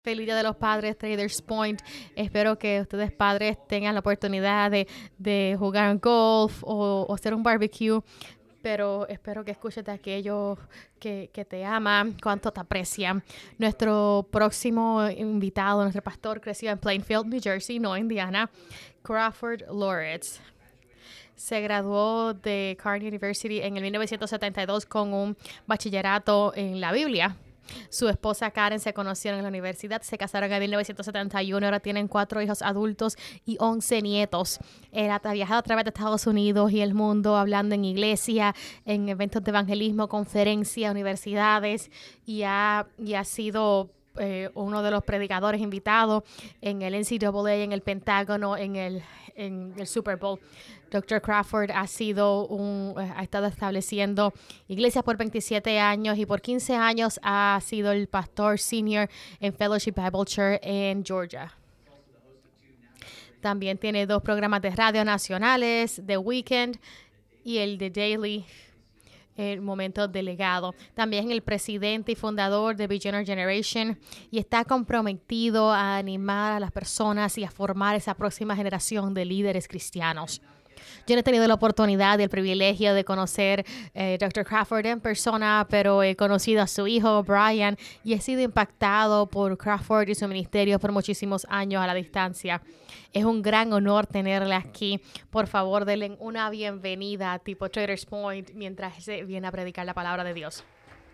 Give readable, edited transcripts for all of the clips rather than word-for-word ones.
Feliz Día de los Padres, Traders Point. Espero que ustedes padres tengan la oportunidad de jugar golf o hacer un barbecue, pero espero que escuches de aquellos que te aman, cuánto te aprecian. Nuestro próximo invitado, nuestro pastor, creció en Plainfield, New Jersey, no Indiana, Crawford Loritz. Se graduó de Carnegie University en el 1972 con un bachillerato en la Biblia. Su esposa Karen se conocieron en la universidad, se casaron en 1971, ahora tienen 4 hijos adultos y 11 nietos. Él ha viajado a través de Estados Unidos y el mundo hablando en iglesia, en eventos de evangelismo, conferencias, universidades y ha sido uno de los predicadores invitados en el NCAA, en el Pentágono, en el Super Bowl. Dr. Crawford ha estado estableciendo iglesias por 27 años y por 15 años ha sido el pastor senior en Fellowship Bible Church en Georgia. También tiene 2 programas de radio nacionales, The Weekend y el The Daily, el momento delegado. También el presidente y fundador de Beginner Generation y está comprometido a animar a las personas y a formar esa próxima generación de líderes cristianos. Yo no he tenido la oportunidad y el privilegio de conocer Dr. Crawford en persona, pero he conocido a su hijo, Brian, y he sido impactado por Crawford y su ministerio por muchísimos años a la distancia. Es un gran honor tenerle aquí. Por favor, denle una bienvenida tipo Traders Point mientras se viene a predicar la palabra de Dios.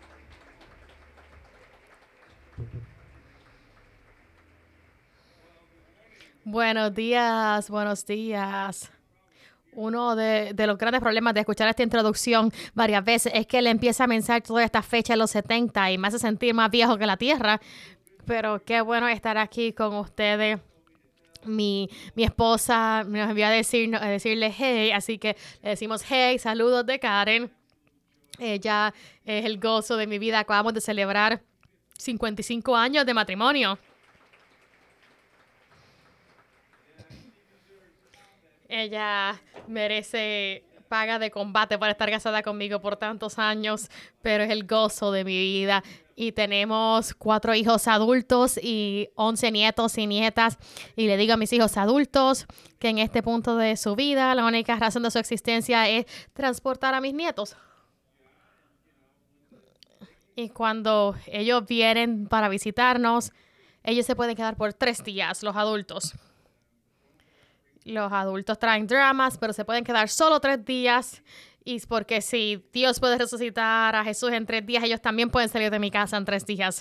Buenos días, buenos días. Uno de los grandes problemas de escuchar esta introducción varias veces es que él empieza a mencionar toda esta fecha de los 70 y me hace sentir más viejo que la tierra. Pero qué bueno estar aquí con ustedes. Mi esposa nos envió a decirle hey, así que le decimos hey, saludos de Karen. Ella es el gozo de mi vida. Acabamos de celebrar 55 años de matrimonio. Ella merece paga de combate por estar casada conmigo por tantos años, pero es el gozo de mi vida. Y tenemos 4 hijos adultos y 11 nietos y nietas. Y le digo a mis hijos adultos que en este punto de su vida la única razón de su existencia es transportar a mis nietos. Y cuando ellos vienen para visitarnos, ellos se pueden quedar por 3 días, los adultos. Los adultos traen dramas, pero se pueden quedar solo 3 días. Y porque si Dios puede resucitar a Jesús en 3 días, ellos también pueden salir de mi casa en 3 días.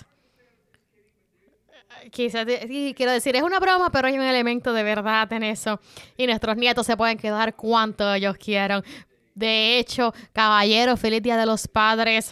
Quizás, quiero decir, es una broma, pero hay un elemento de verdad en eso. Y nuestros nietos se pueden quedar cuanto ellos quieran. De hecho, caballero, feliz Día de los Padres.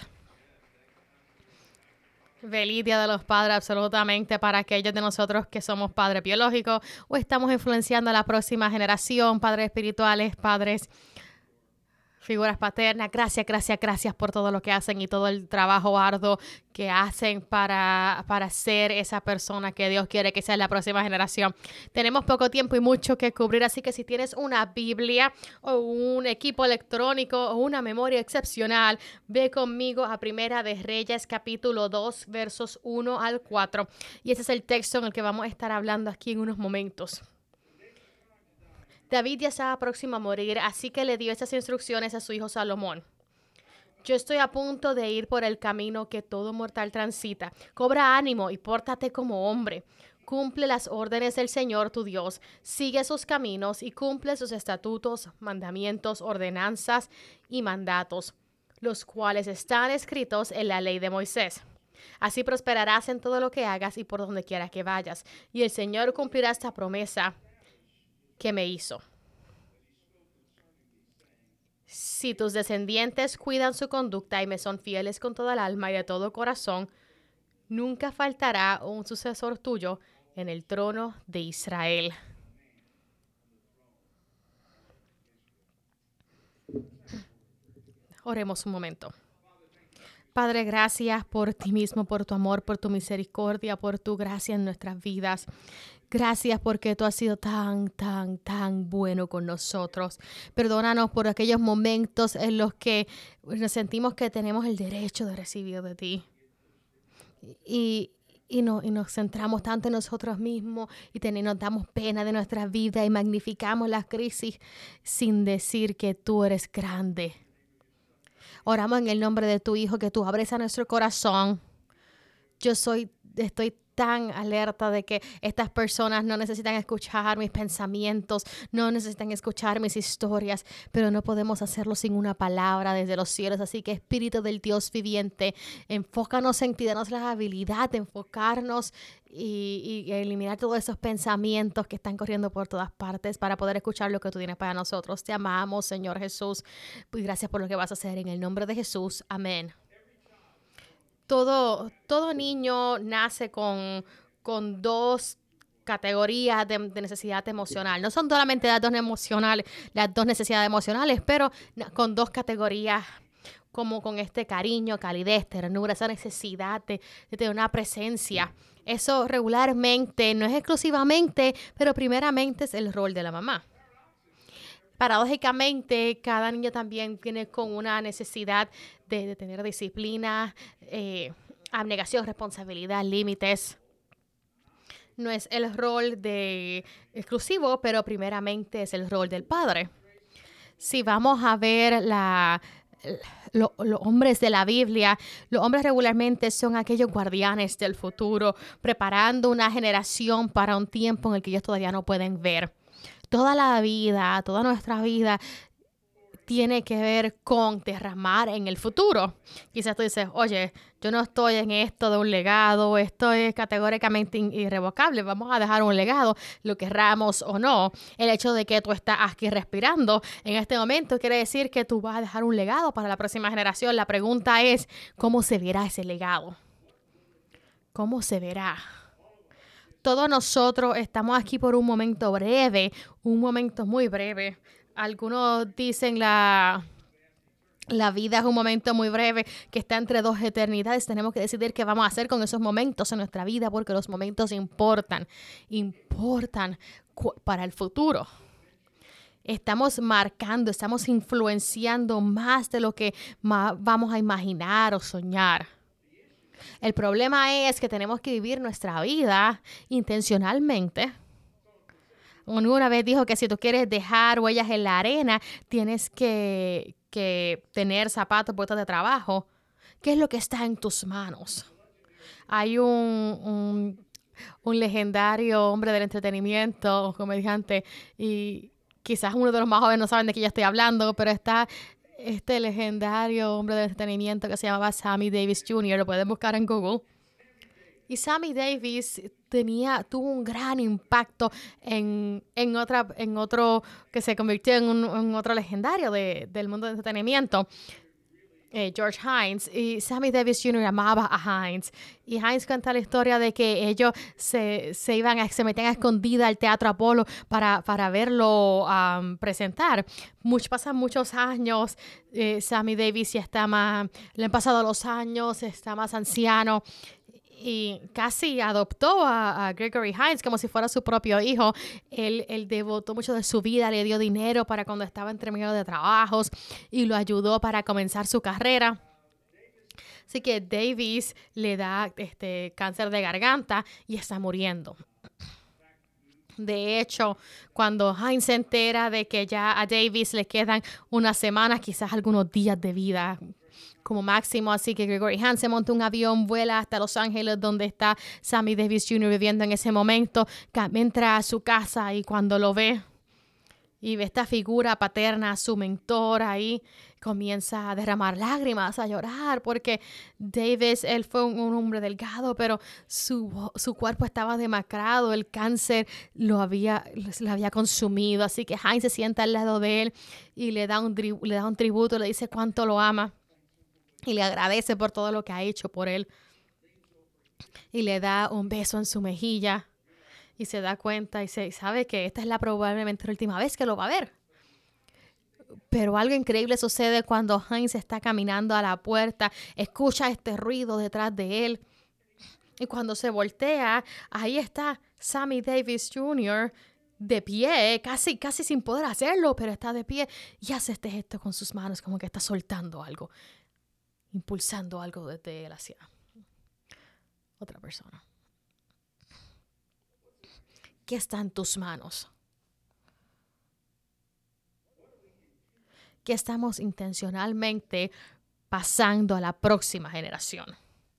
Feliz Día de los Padres, absolutamente, para aquellos de nosotros que somos padres biológicos o estamos influenciando a la próxima generación, padres espirituales, padres, figuras paternas. Gracias, gracias, gracias por todo lo que hacen y todo el trabajo arduo que hacen para ser esa persona que Dios quiere que sea la próxima generación. Tenemos poco tiempo y mucho que cubrir, así que si tienes una Biblia o un equipo electrónico o una memoria excepcional, ve conmigo a Primera de Reyes, capítulo 2, versos 1 al 4. Y ese es el texto en el que vamos a estar hablando aquí en unos momentos. David ya estaba próximo a morir, así que le dio estas instrucciones a su hijo Salomón. Yo estoy a punto de ir por el camino que todo mortal transita. Cobra ánimo y pórtate como hombre. Cumple las órdenes del Señor tu Dios, sigue sus caminos y cumple sus estatutos, mandamientos, ordenanzas y mandatos, los cuales están escritos en la ley de Moisés. Así prosperarás en todo lo que hagas y por donde quiera que vayas. Y el Señor cumplirá esta promesa que me hizo. Si tus descendientes cuidan su conducta y me son fieles con toda el alma y de todo corazón, nunca faltará un sucesor tuyo en el trono de Israel. Oremos un momento. Padre, gracias por ti mismo, por tu amor, por tu misericordia, por tu gracia en nuestras vidas. Gracias porque tú has sido tan, tan, tan bueno con nosotros. Perdónanos por aquellos momentos en los que nos sentimos que tenemos el derecho de recibir de ti. Y y nos centramos tanto en nosotros mismos nos damos pena de nuestra vida y magnificamos las crisis sin decir que tú eres grande. Oramos en el nombre de tu Hijo, que tú abres a nuestro corazón. Estoy tan alerta de que estas personas no necesitan escuchar mis pensamientos, no necesitan escuchar mis historias, pero no podemos hacerlo sin una palabra desde los cielos. Así que Espíritu del Dios viviente, enfócanos en ti, danos la habilidad de enfocarnos y eliminar todos esos pensamientos que están corriendo por todas partes para poder escuchar lo que tú tienes para nosotros. Te amamos, Señor Jesús, y gracias por lo que vas a hacer en el nombre de Jesús. Amén. Todo niño nace con dos categorías de necesidad emocional. No son solamente las dos necesidades emocionales, pero con dos categorías, como con este cariño, calidez, ternura, esa necesidad de tener una presencia. Eso regularmente, no es exclusivamente, pero primeramente es el rol de la mamá. Paradójicamente, cada niño también viene con una necesidad de tener disciplina, abnegación, responsabilidad, límites. No es el rol exclusivo, pero primeramente es el rol del padre. Si vamos a ver los hombres de la Biblia, los hombres regularmente son aquellos guardianes del futuro, preparando una generación para un tiempo en el que ellos todavía no pueden ver. Toda nuestra vida tiene que ver con derramar en el futuro. Quizás tú dices, oye, yo no estoy en esto de un legado, esto es categóricamente irrevocable, vamos a dejar un legado, lo querramos o no. El hecho de que tú estás aquí respirando en este momento quiere decir que tú vas a dejar un legado para la próxima generación. La pregunta es, ¿cómo se verá ese legado? ¿Cómo se verá? Todos nosotros estamos aquí por un momento breve, un momento muy breve. Algunos dicen la vida es un momento muy breve que está entre dos eternidades. Tenemos que decidir qué vamos a hacer con esos momentos en nuestra vida porque los momentos importan para el futuro. Estamos marcando, estamos influenciando más de lo que vamos a imaginar o soñar. El problema es que tenemos que vivir nuestra vida intencionalmente. Una vez dijo que si tú quieres dejar huellas en la arena, tienes que tener zapatos, puestos de trabajo. ¿Qué es lo que está en tus manos? Hay un legendario hombre del entretenimiento, comediante, y quizás uno de los más jóvenes no saben de qué yo estoy hablando, pero está este legendario hombre del entretenimiento que se llamaba Sammy Davis Jr., lo pueden buscar en Google. Y Sammy Davis tuvo un gran impacto en otro que se convirtió en otro legendario del mundo del entretenimiento, George Hines. Y Sammy Davis Jr. amaba a Hines. Y Hines cuenta la historia de que ellos se metían a escondida al Teatro Apolo para verlo presentar. Pasan muchos años. Sammy Davis ya le han pasado los años, está más anciano. Y casi adoptó a Gregory Hines como si fuera su propio hijo. Él devotó mucho de su vida, le dio dinero para cuando estaba entre medio de trabajos y lo ayudó para comenzar su carrera. Así que Davis le da cáncer de garganta y está muriendo. De hecho, cuando Hines se entera de que ya a Davis le quedan unas semanas, quizás algunos días de vida como máximo, así que Gregory Hines se monta un avión, vuela hasta Los Ángeles, donde está Sammy Davis Jr. viviendo en ese momento, entra a su casa y cuando lo ve y ve esta figura paterna, su mentor ahí, comienza a derramar lágrimas, a llorar, porque Davis, él fue un hombre delgado, pero su cuerpo estaba demacrado, el cáncer lo había consumido, así que Hines se sienta al lado de él y le da un tributo, le dice cuánto lo ama. Y le agradece por todo lo que ha hecho por él. Y le da un beso en su mejilla. Y se da cuenta y sabe que esta es probablemente la última vez que lo va a ver. Pero algo increíble sucede cuando Hines está caminando a la puerta. Escucha este ruido detrás de él. Y cuando se voltea, ahí está Sammy Davis Jr., de pie, casi sin poder hacerlo, pero está de pie. Y hace este gesto con sus manos como que está soltando algo. Impulsando algo desde él hacia otra persona. ¿Qué está en tus manos? ¿Qué estamos intencionalmente pasando a la próxima generación?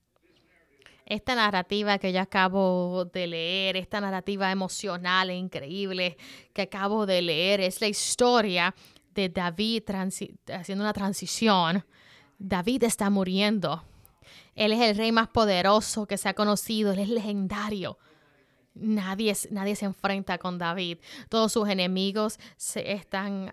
Esta narrativa que yo acabo de leer, esta narrativa emocional e increíble que acabo de leer, es la historia de David haciendo una transición. David está muriendo. Él es el rey más poderoso que se ha conocido. Él es legendario. Nadie se enfrenta con David. Todos sus enemigos están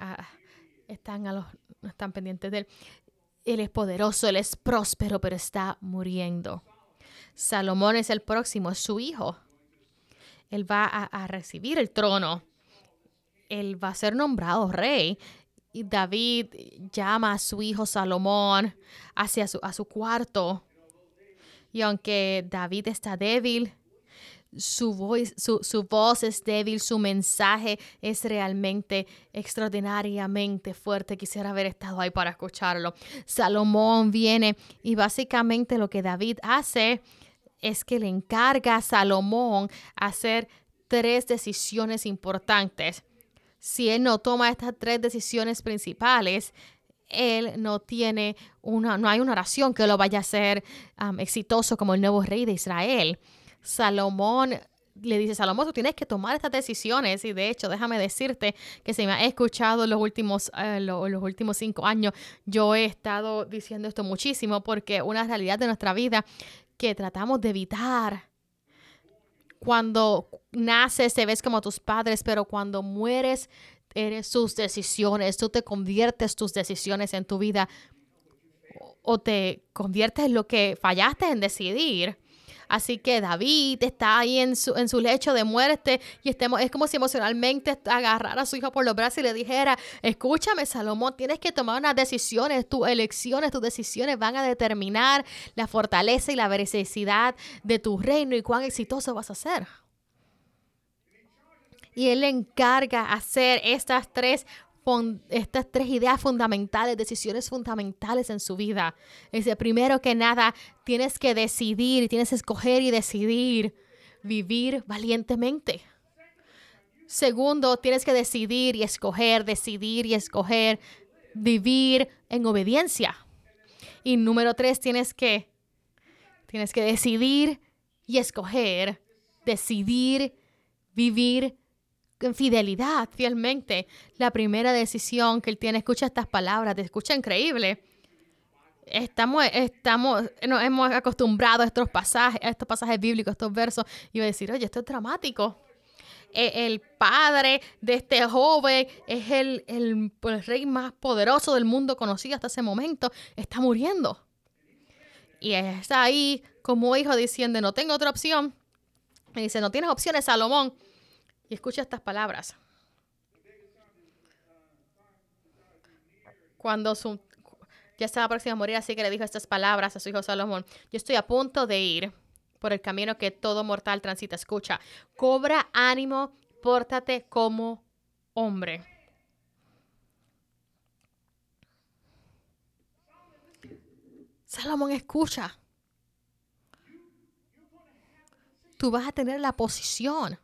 pendientes de él. Él es poderoso, él es próspero, pero está muriendo. Salomón es el próximo, es su hijo. Él va a recibir el trono. Él va a ser nombrado rey. Y David llama a su hijo Salomón hacia a su cuarto. Y aunque David está débil, su voz es débil, su mensaje es realmente extraordinariamente fuerte. Quisiera haber estado ahí para escucharlo. Salomón viene y básicamente lo que David hace es que le encarga a Salomón hacer 3 decisiones importantes. Si él no toma estas 3 decisiones principales, él no hay una oración que lo vaya a hacer exitoso como el nuevo rey de Israel. Salomón le dice, Salomón, tú tienes que tomar estas decisiones. Y de hecho, déjame decirte que si me ha escuchado los últimos 5 años, yo he estado diciendo esto muchísimo porque una realidad de nuestra vida que tratamos de evitar. Cuando naces te ves como tus padres, pero cuando mueres eres sus decisiones. Tú te conviertes tus decisiones en tu vida o te conviertes en lo que fallaste en decidir. Así que David está ahí en su lecho de muerte y es como si emocionalmente agarrara a su hijo por los brazos y le dijera, escúchame, Salomón, tienes que tomar unas decisiones, tus elecciones, tus decisiones van a determinar la fortaleza y la veracidad de tu reino y cuán exitoso vas a ser. Y él le encarga hacer estas tres ideas fundamentales, decisiones fundamentales en su vida. Dice, primero que nada, tienes que decidir, tienes que escoger y decidir vivir valientemente. Segundo, tienes que decidir y escoger vivir en obediencia. Y número 3, tienes que decidir y escoger, decidir vivir en fidelidad, fielmente. La primera decisión que él tiene, escucha estas palabras, te escucha increíble. Nos hemos acostumbrado a estos pasajes bíblicos, estos versos, y voy a decir, oye, esto es dramático. El padre de este joven es el rey más poderoso del mundo conocido hasta ese momento, está muriendo. Y está ahí como hijo diciendo, no tengo otra opción. Y dice, no tienes opciones, Salomón. Y escucha estas palabras. Cuando ya estaba próximo a morir, así que le dijo estas palabras a su hijo Salomón. Yo estoy a punto de ir por el camino que todo mortal transita. Escucha, cobra ánimo, pórtate como hombre. Salomón, escucha. Tú vas a tener la posición.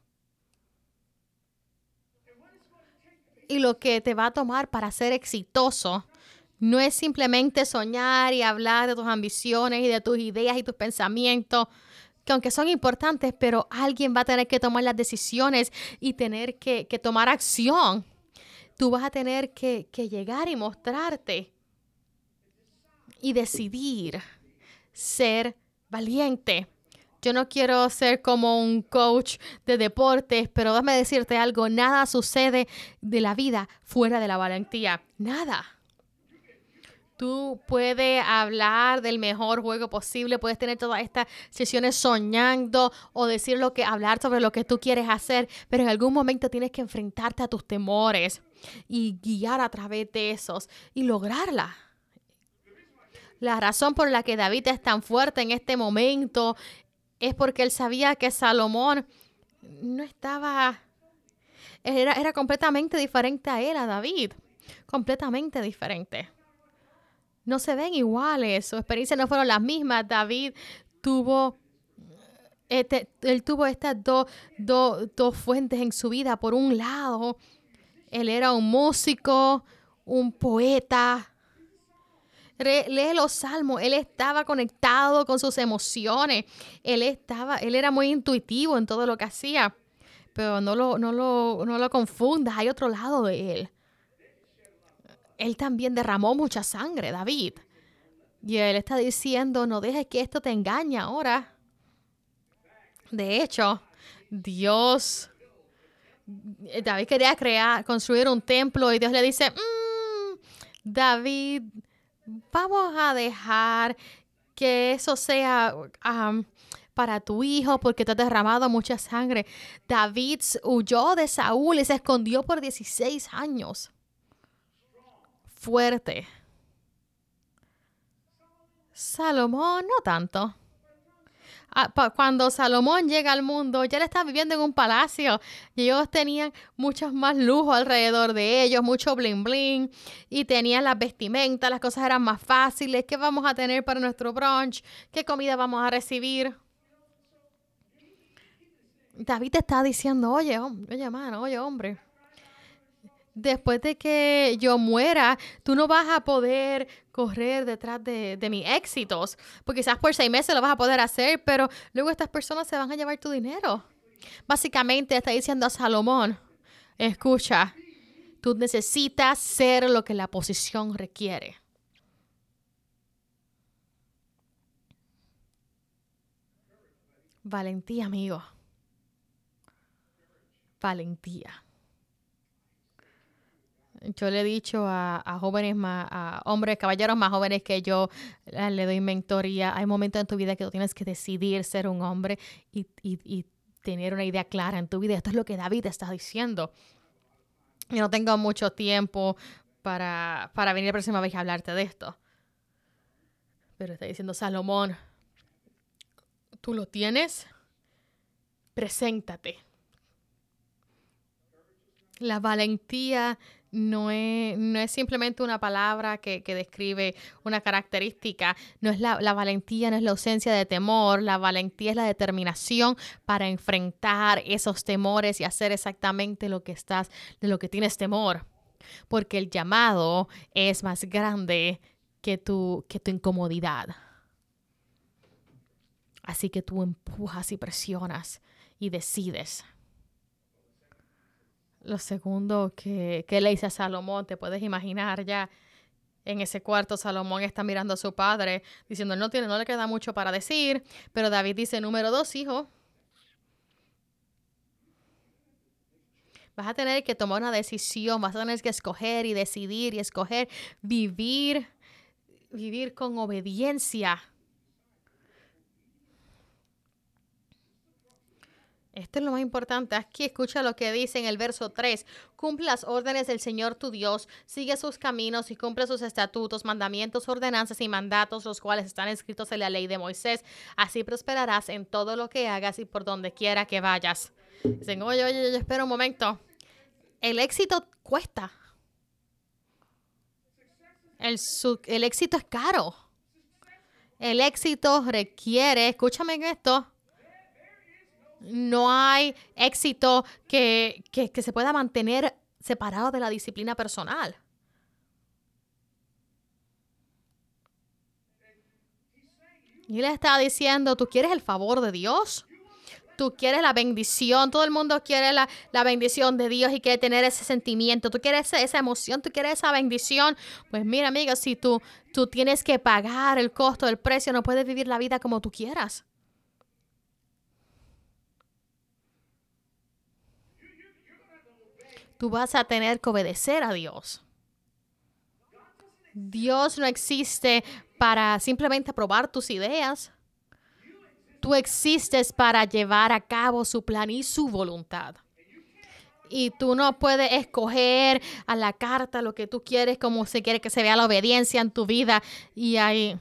Y lo que te va a tomar para ser exitoso no es simplemente soñar y hablar de tus ambiciones y de tus ideas y tus pensamientos, que aunque son importantes, pero alguien va a tener que tomar las decisiones y tener que tomar acción. Tú vas a tener que llegar y mostrarte y decidir ser valiente. Yo no quiero ser como un coach de deportes, pero déjame decirte algo, nada sucede de la vida fuera de la valentía. Nada. Tú puedes hablar del mejor juego posible, puedes tener todas estas sesiones soñando o hablar sobre lo que tú quieres hacer, pero en algún momento tienes que enfrentarte a tus temores y guiar a través de esos y lograrla. La razón por la que David es tan fuerte en este momento es porque él sabía que Salomón no estaba, era completamente diferente a él, a David, completamente diferente. No se ven iguales, sus experiencias no fueron las mismas. David tuvo Él tuvo estas dos fuentes en su vida. Por un lado, él era un músico, un poeta. Lee los salmos, él estaba conectado con sus emociones, él era muy intuitivo en todo lo que hacía, pero no lo confundas, hay otro lado de él. Él también derramó mucha sangre, David. Y él está diciendo, no dejes que esto te engañe ahora. De hecho, David quería construir un templo y Dios le dice, David, vamos a dejar que eso sea para tu hijo porque te has derramado mucha sangre. David huyó de Saúl y se escondió por 16 años. Fuerte. Salomón, no tanto. Cuando Salomón llega al mundo, ya él está viviendo en un palacio y ellos tenían muchos más lujos alrededor de ellos, mucho bling bling y tenían las vestimentas, las cosas eran más fáciles. ¿Qué vamos a tener para nuestro brunch? ¿Qué comida vamos a recibir? David te está diciendo, oye, mano, oye, hombre. Después de que yo muera, tú no vas a poder correr detrás de mis éxitos. Porque quizás por 6 meses lo vas a poder hacer, pero luego estas personas se van a llevar tu dinero. Básicamente está diciendo a Salomón, escucha, tú necesitas ser lo que la posición requiere. Valentía, amigo. Valentía. Yo le he dicho a jóvenes a hombres, caballeros más jóvenes que yo, le doy mentoría. Hay momentos en tu vida que tú tienes que decidir ser un hombre y tener una idea clara en tu vida. Esto es lo que David está diciendo. Yo no tengo mucho tiempo para venir la próxima vez a hablarte de esto. Pero está diciendo, Salomón, ¿tú lo tienes? Preséntate. La valentía no es simplemente una palabra que describe una característica. No es la valentía no es la ausencia de temor. La valentía es la determinación para enfrentar esos temores y hacer exactamente de lo que tienes temor. Porque el llamado es más grande que tu incomodidad. Así que tú empujas y presionas y decides. Lo segundo que le dice a Salomón, te puedes imaginar ya en ese cuarto, Salomón está mirando a su padre diciendo, no le queda mucho para decir, pero David dice, número 2, hijo, vas a tener que tomar una decisión, vas a tener que escoger y decidir y escoger vivir con obediencia. Esto es lo más importante. Aquí escucha lo que dice en el verso 3. Cumple las órdenes del Señor tu Dios, sigue sus caminos y cumple sus estatutos, mandamientos, ordenanzas y mandatos, los cuales están escritos en la ley de Moisés. Así prosperarás en todo lo que hagas y por donde quiera que vayas. Dicen, oye, espera un momento. El éxito cuesta. El éxito es caro. El éxito requiere, escúchame en esto, no hay éxito que se pueda mantener separado de la disciplina personal. Y él está diciendo, ¿tú quieres el favor de Dios? Tú quieres la bendición. Todo el mundo quiere la bendición de Dios y quiere tener ese sentimiento. Tú quieres esa emoción, tú quieres esa bendición. Pues mira, amigo, si tú tienes que pagar el costo, el precio, no puedes vivir la vida como tú quieras. Tú vas a tener que obedecer a Dios. Dios no existe para simplemente aprobar tus ideas. Tú existes para llevar a cabo su plan y su voluntad. Y tú no puedes escoger a la carta lo que tú quieres, como se quiere que se vea la obediencia en tu vida. Y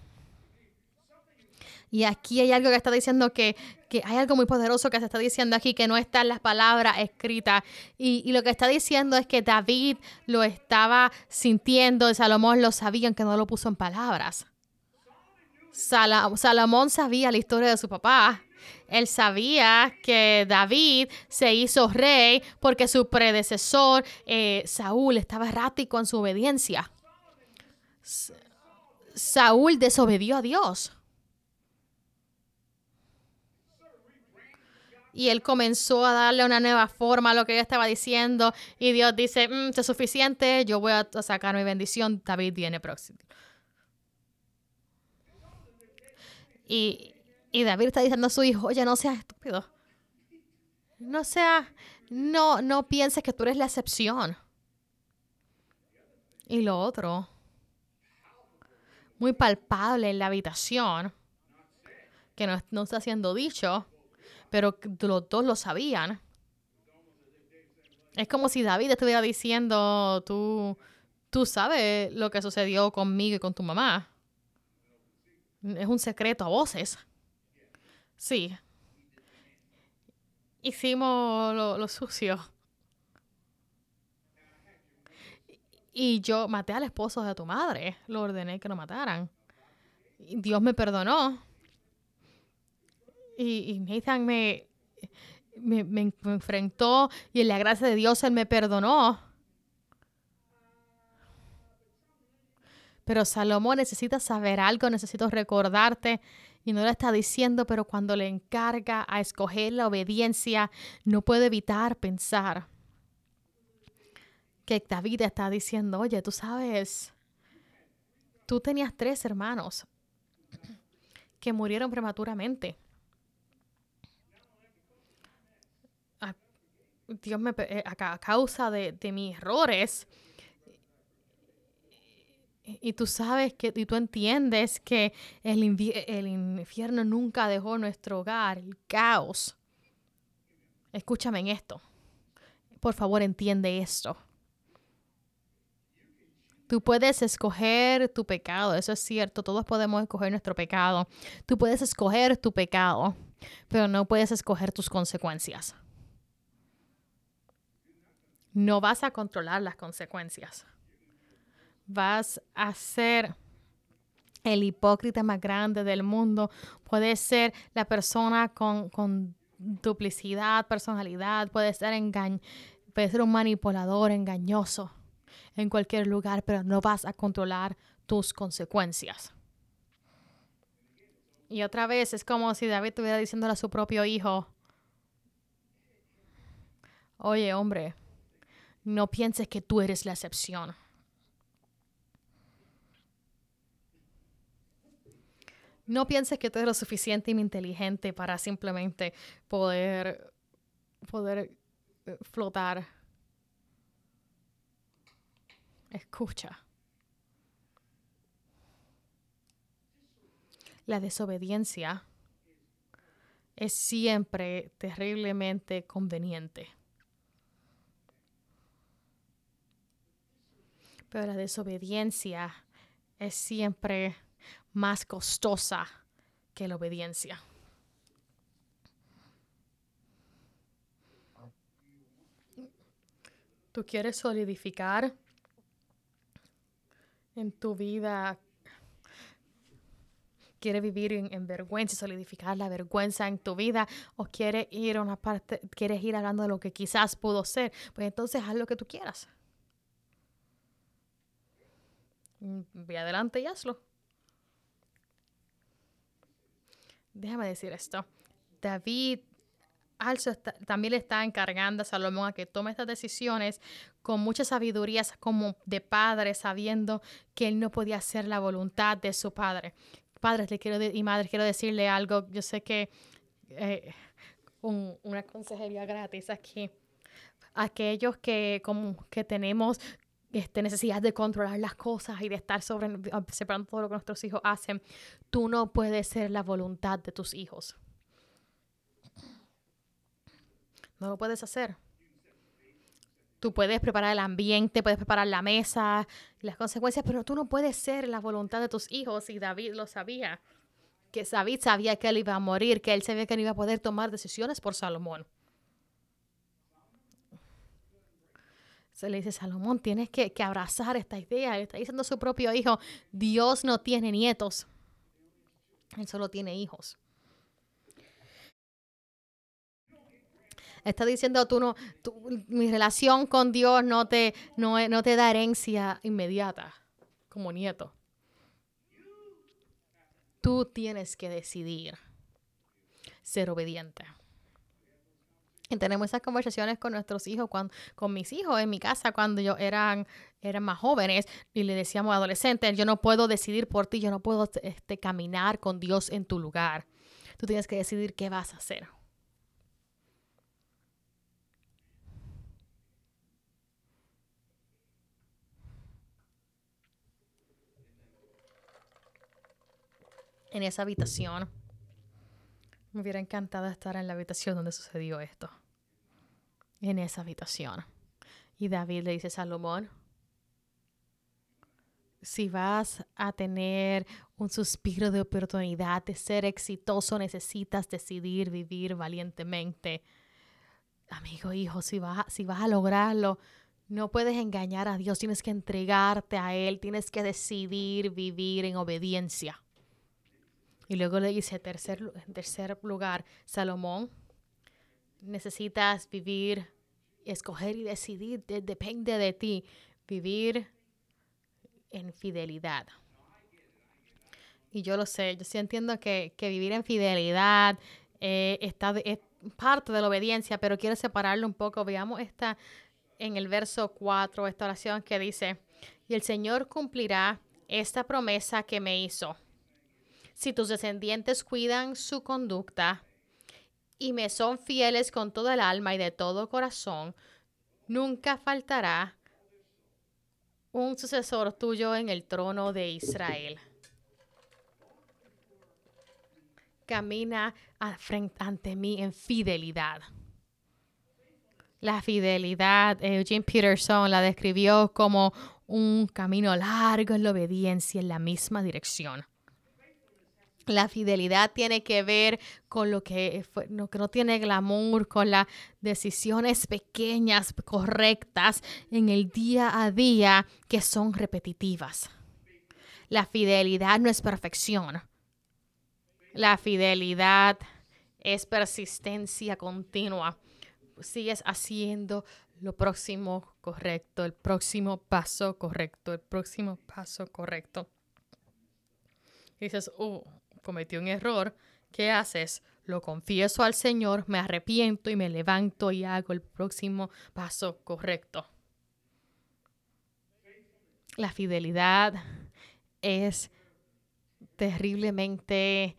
aquí hay algo que está diciendo que hay algo muy poderoso que se está diciendo aquí que no está en las palabras escritas. Y lo que está diciendo es que David lo estaba sintiendo y Salomón lo sabía, aunque no lo puso en palabras. Salomón sabía la historia de su papá. Él sabía que David se hizo rey porque su predecesor, Saúl, estaba errático en su obediencia. Saúl desobedió a Dios. Y él comenzó a darle una nueva forma a lo que ella estaba diciendo. Y Dios dice, esto es suficiente, yo voy a sacar mi bendición. David viene próximo. Y David está diciendo a su hijo, oye, no seas estúpido. No pienses que tú eres la excepción. Y lo otro, muy palpable en la habitación, que no está siendo dicho, pero los dos lo sabían. Es como si David estuviera diciendo, tú sabes lo que sucedió conmigo y con tu mamá. Es un secreto a voces. Sí. Hicimos lo sucio. Y yo maté al esposo de tu madre. Lo ordené que lo mataran. Y Dios me perdonó. Y Nathan me enfrentó y en la gracia de Dios Él me perdonó. Pero Salomón necesita saber algo, necesito recordarte. Y no le está diciendo, pero cuando le encarga a escoger la obediencia, no puede evitar pensar que David está diciendo, oye, tú sabes, tú tenías 3 hermanos que murieron prematuramente. Dios a causa de mis errores. Y tú sabes y tú entiendes que el infierno nunca dejó nuestro hogar, el caos. Escúchame en esto. Por favor, entiende esto. Tú puedes escoger tu pecado, eso es cierto, todos podemos escoger nuestro pecado. Tú puedes escoger tu pecado, pero no puedes escoger tus consecuencias. No vas a controlar las consecuencias. Vas a ser el hipócrita más grande del mundo. Puedes ser la persona con duplicidad, personalidad. Puedes ser un manipulador, engañoso en cualquier lugar, pero no vas a controlar tus consecuencias. Y otra vez es como si David estuviera diciéndole a su propio hijo, oye, hombre, no pienses que tú eres la excepción. No pienses que tú eres lo suficientemente inteligente para simplemente poder flotar. Escucha. La desobediencia es siempre terriblemente conveniente. Pero la desobediencia es siempre más costosa que la obediencia. Tú quieres solidificar en tu vida, quieres vivir en vergüenza y solidificar la vergüenza en tu vida, o quieres ir a una parte, quieres ir hablando de lo que quizás pudo ser, pues entonces haz lo que tú quieras. Ve adelante y hazlo. Déjame decir esto. David también le está encargando a Salomón a que tome estas decisiones con mucha sabiduría como de padre, sabiendo que él no podía hacer la voluntad de su padre. Padres y madres, quiero decirle algo. Yo sé que una consejería gratis aquí. Aquellos que tenemos necesidad de controlar las cosas y de estar separando todo lo que nuestros hijos hacen, tú no puedes ser la voluntad de tus hijos. No lo puedes hacer. Tú puedes preparar el ambiente, puedes preparar la mesa, las consecuencias, pero tú no puedes ser la voluntad de tus hijos. Y David lo sabía. Que David sabía que él iba a morir, que él sabía que no iba a poder tomar decisiones por Salomón. Se le dice, Salomón, tienes que abrazar esta idea. Le está diciendo a su propio hijo, Dios no tiene nietos. Él solo tiene hijos. Está diciendo, mi relación con Dios no te da herencia inmediata como nieto. Tú tienes que decidir ser obediente. Y tenemos esas conversaciones con nuestros hijos, con mis hijos en mi casa cuando ellos eran más jóvenes y le decíamos a adolescentes, yo no puedo decidir por ti, yo no puedo caminar con Dios en tu lugar. Tú tienes que decidir qué vas a hacer. En esa habitación, me hubiera encantado estar en la habitación donde sucedió esto. En esa habitación. Y David le dice a Salomón, si vas a tener un suspiro de oportunidad de ser exitoso, necesitas decidir vivir valientemente. Amigo, hijo, si vas a lograrlo, no puedes engañar a Dios, tienes que entregarte a Él, tienes que decidir vivir en obediencia. Y luego le dice, en tercer lugar, Salomón, necesitas vivir, escoger y decidir, depende de ti, vivir en fidelidad. Y yo lo sé, yo sí entiendo que vivir en fidelidad es parte de la obediencia, pero quiero separarlo un poco. Veamos en el verso 4, esta oración que dice, y el Señor cumplirá esta promesa que me hizo. Si tus descendientes cuidan su conducta y me son fieles con toda el alma y de todo corazón, nunca faltará un sucesor tuyo en el trono de Israel. Camina ante mí en fidelidad. La fidelidad, Eugene Peterson la describió como un camino largo en la obediencia en la misma dirección. La fidelidad tiene que ver con lo que no tiene glamour, con las decisiones pequeñas, correctas en el día a día que son repetitivas. La fidelidad no es perfección. La fidelidad es persistencia continua. Sigues haciendo lo próximo correcto, el próximo paso correcto, el próximo paso correcto. Y dices, cometí un error. ¿Qué haces? Lo confieso al Señor, me arrepiento y me levanto y hago el próximo paso correcto. La fidelidad es terriblemente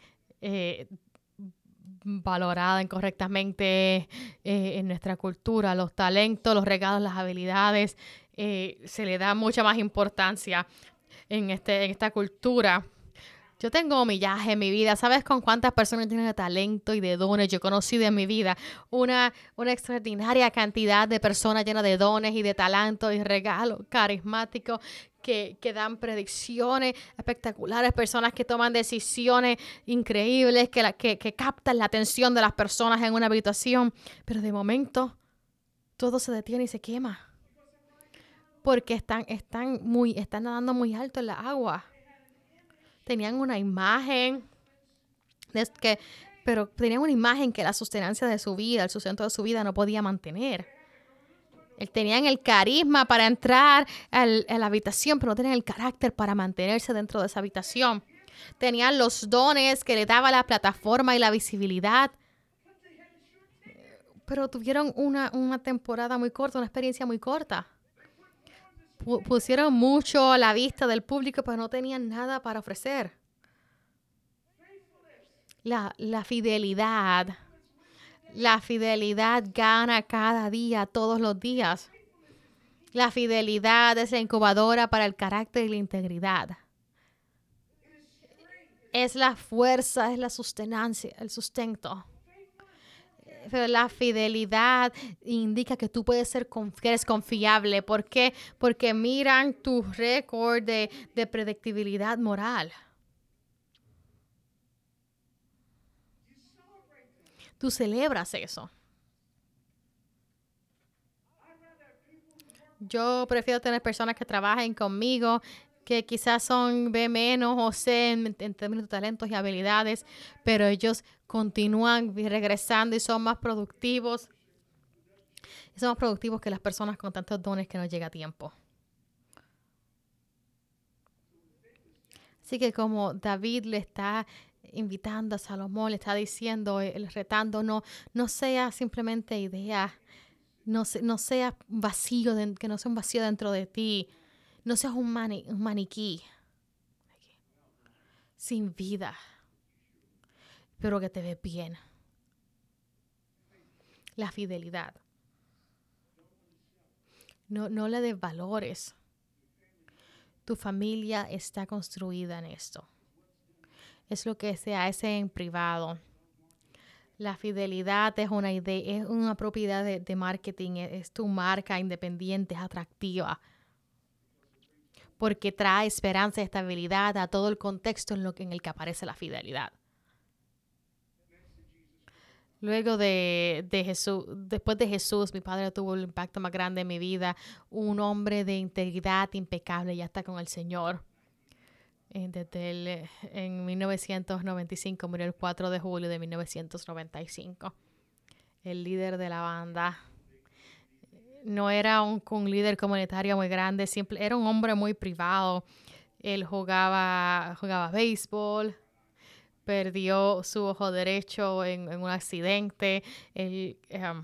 valorada incorrectamente en nuestra cultura. Los talentos, los regalos, las habilidades, se le da mucha más importancia en esta cultura. Yo tengo millaje en mi vida. ¿Sabes con cuántas personas tienen de talento y de dones? Yo he conocido en mi vida una extraordinaria cantidad de personas llenas de dones y de talento y regalos carismáticos que dan predicciones espectaculares, personas que toman decisiones increíbles, que captan la atención de las personas en una habitación. Pero de momento todo se detiene y se quema. Porque están nadando muy alto en la agua. Tenían una imagen, pero tenían una imagen que la sustancia de su vida, el sustento de su vida no podía mantener. Tenían el carisma para entrar a la habitación, pero no tenían el carácter para mantenerse dentro de esa habitación. Tenían los dones que le daba la plataforma y la visibilidad, pero tuvieron una temporada muy corta, una experiencia muy corta. Pusieron mucho a la vista del público, pero no tenían nada para ofrecer. La fidelidad gana cada día, todos los días. La fidelidad es la incubadora para el carácter y la integridad. Es la fuerza, es la sustenancia, el sustento. Pero la fidelidad indica que tú puedes ser que eres confiable. ¿Por qué? Porque miran tu récord de predictibilidad moral. Tú celebras eso. Yo prefiero tener personas que trabajen conmigo, que quizás son B menos o C en términos de talentos y habilidades, pero ellos continúan regresando y son más productivos somos productivos que las personas con tantos dones que no llega a tiempo. Así que como David le está invitando a Salomón, le está diciendo, retando, no sea simplemente idea, no sea vacío, que no sea un vacío dentro de ti, no seas un maniquí sin vida, pero que te ve bien. La fidelidad. No le des valores. Tu familia está construida en esto. Es lo que se hace en privado. La fidelidad es una idea, es una propiedad de marketing, es tu marca independiente, es atractiva. Porque trae esperanza y estabilidad a todo el contexto en el que aparece la fidelidad. Luego de Jesús, después de Jesús, mi padre tuvo el impacto más grande en mi vida. Un hombre de integridad impecable, ya está con el Señor. En 1995, murió el 4 de julio de 1995. El líder de la banda. No era un líder comunitario muy grande, era un hombre muy privado. Él jugaba béisbol, perdió su ojo derecho en un accidente. Él,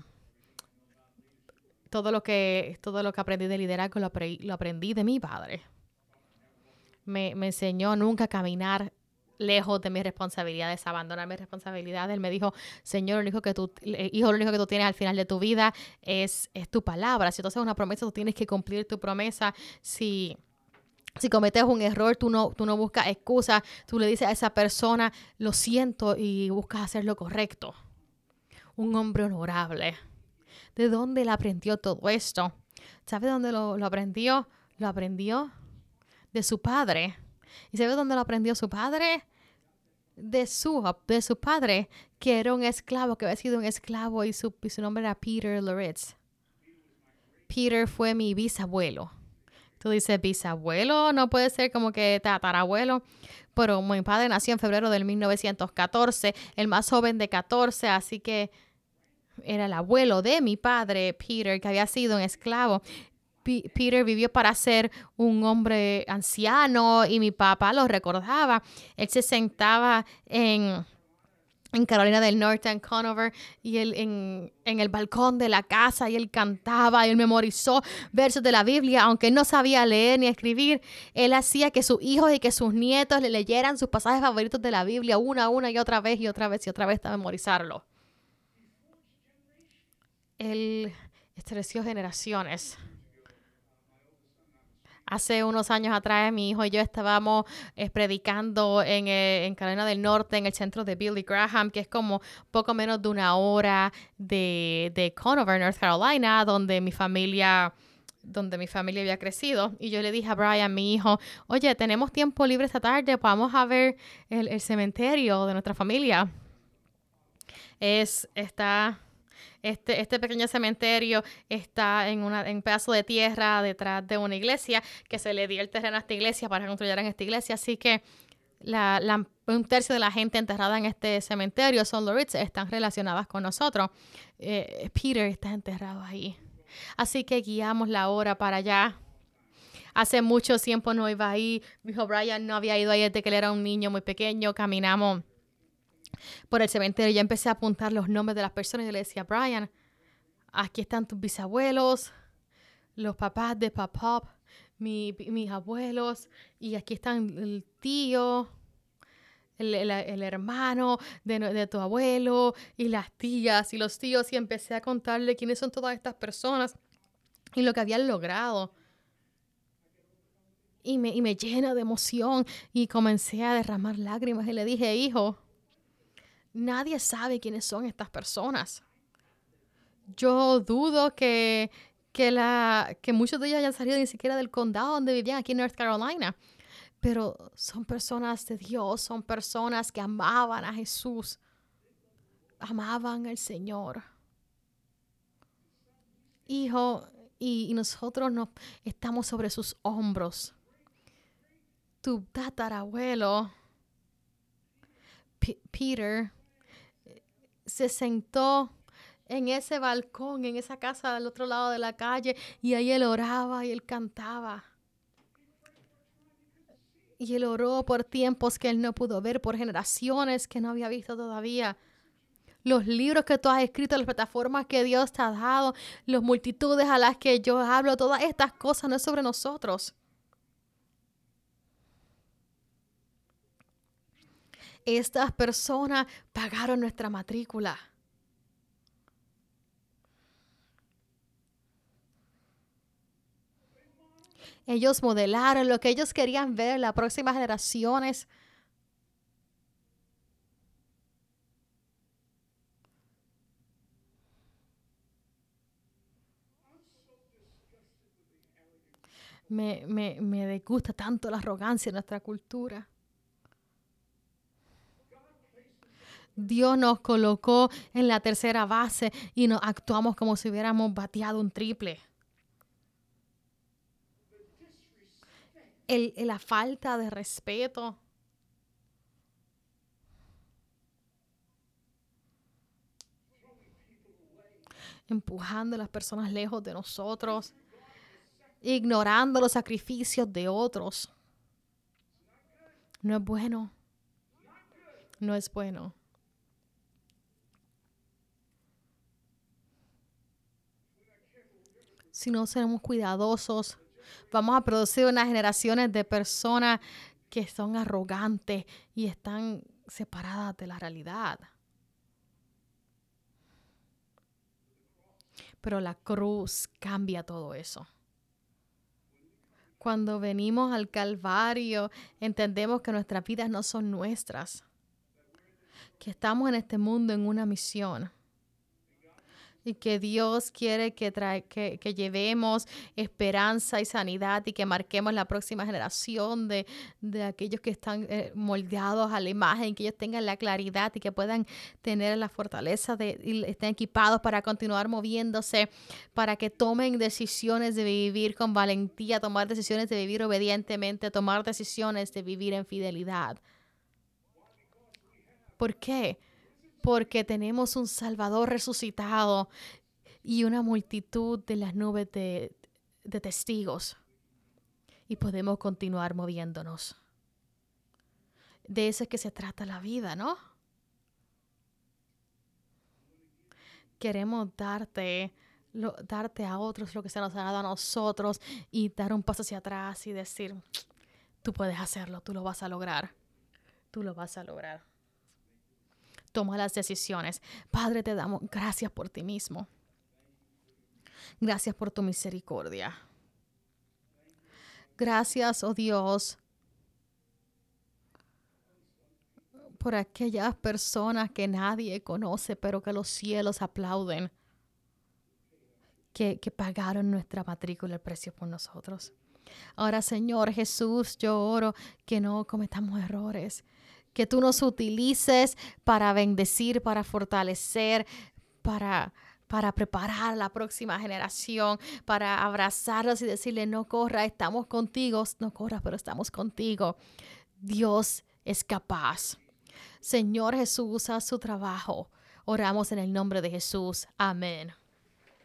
todo lo que aprendí de liderazgo lo aprendí de mi padre. Me enseñó nunca a caminar lejos de mis responsabilidades, abandonar mis responsabilidades. Él me dijo, Señor, lo único que tú tienes al final de tu vida es tu palabra. Si tú haces una promesa, tú tienes que cumplir tu promesa. Si cometes un error, tú no buscas excusas, tú le dices a esa persona, lo siento, y buscas hacer lo correcto. Un hombre honorable. ¿De dónde él aprendió todo esto? ¿Sabe dónde lo aprendió? Lo aprendió de su padre. ¿Y sabe dónde lo aprendió su padre? De su padre, que era un esclavo, que había sido un esclavo, y su nombre era Peter Loritz. Peter fue mi bisabuelo. Tú dices, bisabuelo, no puede ser como que tatarabuelo. Pero mi padre nació en febrero del 1914, el más joven de 14, así que era el abuelo de mi padre, Peter, que había sido un esclavo. Peter vivió para ser un hombre anciano y mi papá lo recordaba. Él se sentaba en Carolina del Norte, en Conover, y él en el balcón de la casa, y él cantaba, y él memorizó versos de la Biblia, aunque no sabía leer ni escribir. Él hacía que sus hijos y que sus nietos le leyeran sus pasajes favoritos de la Biblia una y otra vez y otra vez y otra vez hasta memorizarlo. Él estremeció generaciones. Hace unos años atrás, mi hijo y yo estábamos predicando en Carolina del Norte, en el centro de Billy Graham, que es como poco menos de una hora de Conover, North Carolina, donde mi familia había crecido. Y yo le dije a Brian, mi hijo, oye, tenemos tiempo libre esta tarde, vamos a ver el cementerio de nuestra familia. Este pequeño cementerio está en un pedazo de tierra detrás de una iglesia, que se le dio el terreno a esta iglesia para que construyeran esta iglesia. Así que un tercio de la gente enterrada en este cementerio son Loritz, están relacionadas con nosotros. Peter está enterrado ahí. Así que guiamos la hora para allá. Hace mucho tiempo no iba ahí. Mi hijo Brian no había ido ahí desde que él era un niño muy pequeño. Caminamos por el cementerio. Ya empecé a apuntar los nombres de las personas y yo le decía, Brian, aquí están tus bisabuelos, los papás de papá, mis abuelos, y aquí están el tío, el hermano de tu abuelo, y las tías y los tíos, y empecé a contarle quiénes son todas estas personas y lo que habían logrado. Y me llena de emoción y comencé a derramar lágrimas y le dije, hijo, nadie sabe quiénes son estas personas. Yo dudo que muchos de ellos hayan salido ni siquiera del condado donde vivían, aquí en North Carolina. Pero son personas de Dios, son personas que amaban a Jesús, amaban al Señor. Hijo, y nosotros estamos sobre sus hombros. Tu tatarabuelo, Peter, se sentó en ese balcón, en esa casa al otro lado de la calle, y ahí él oraba y él cantaba. Y él oró por tiempos que él no pudo ver, por generaciones que no había visto todavía. Los libros que tú has escrito, las plataformas que Dios te ha dado, las multitudes a las que yo hablo, todas estas cosas no es sobre nosotros. Estas personas pagaron nuestra matrícula. Ellos modelaron lo que ellos querían ver en las próximas generaciones. Me disgusta tanto la arrogancia en nuestra cultura. Dios nos colocó en la tercera base y nos actuamos como si hubiéramos bateado un triple. La falta de respeto. Empujando a las personas lejos de nosotros. Ignorando los sacrificios de otros. No es bueno. No es bueno. Si no seremos cuidadosos, vamos a producir unas generaciones de personas que son arrogantes y están separadas de la realidad. Pero la cruz cambia todo eso. Cuando venimos al Calvario, entendemos que nuestras vidas no son nuestras, que estamos en este mundo en una misión. Y que Dios quiere que llevemos esperanza y sanidad y que marquemos la próxima generación de aquellos que están moldeados a la imagen, que ellos tengan la claridad y que puedan tener la fortaleza y estén equipados para continuar moviéndose, para que tomen decisiones de vivir con valentía, tomar decisiones de vivir obedientemente, tomar decisiones de vivir en fidelidad. ¿Por qué? Porque tenemos un Salvador resucitado y una multitud de las nubes de testigos. Y podemos continuar moviéndonos. De eso es que se trata la vida, ¿no? Queremos darte a otros lo que se nos ha dado a nosotros y dar un paso hacia atrás y decir, tú puedes hacerlo, tú lo vas a lograr. Tú lo vas a lograr. Toma las decisiones. Padre, te damos gracias por ti mismo. Gracias por tu misericordia. Gracias, oh Dios, por aquellas personas que nadie conoce, pero que los cielos aplauden, que pagaron nuestra matrícula, el precio por nosotros. Ahora, Señor Jesús, yo oro que no cometamos errores, que tú nos utilices para bendecir, para fortalecer, para preparar a la próxima generación, para abrazarlos y decirle, no corra, estamos contigo, no corras, pero estamos contigo. Dios es capaz. Señor Jesús, haz su trabajo. Oramos en el nombre de Jesús. Amén.